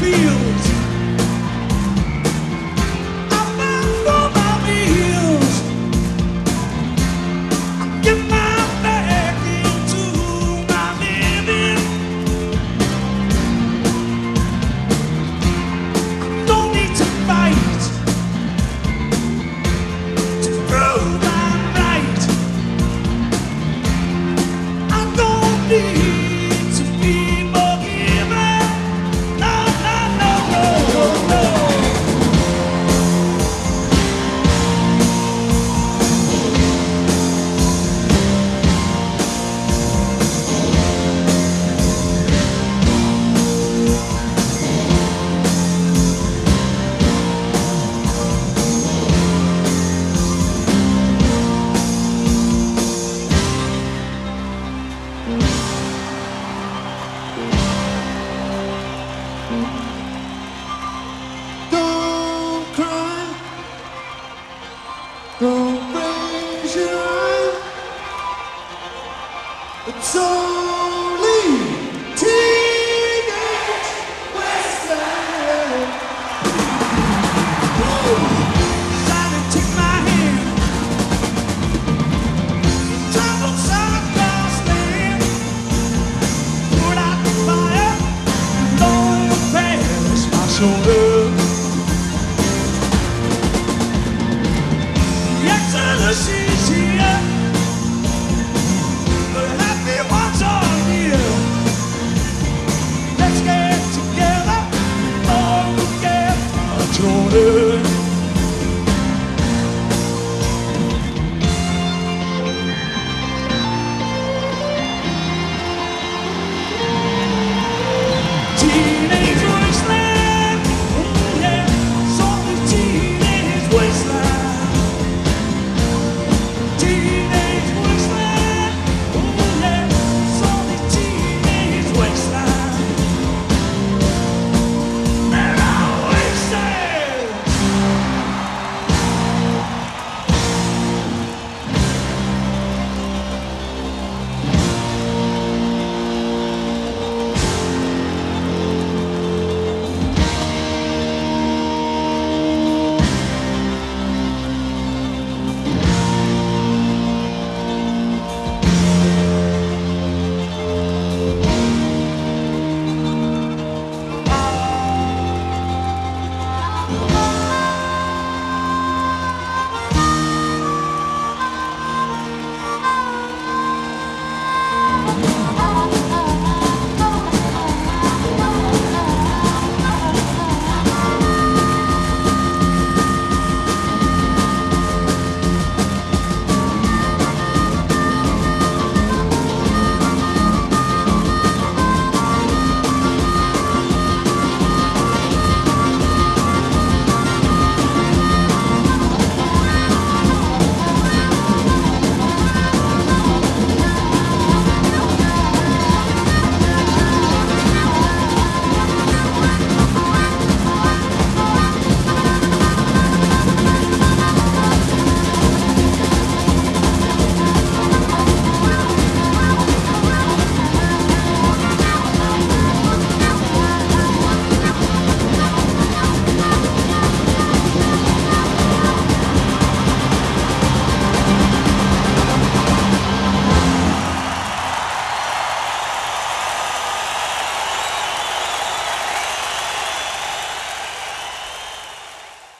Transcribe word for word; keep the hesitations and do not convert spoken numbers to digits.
fields. I'm out for my meals. I get my back into my living. I don't need to fight to prove I'm right. I don't need to be forgiven. No, no, no, no, no, no. Don't cry, don't raise your eye. It's only teenage wasteland. Simon, take my hand. Trouble South Boston. Put out the fire. Lord, pass my shoulder. Exodus is here. The happy ones are here. Let's get together. Don't forget our children.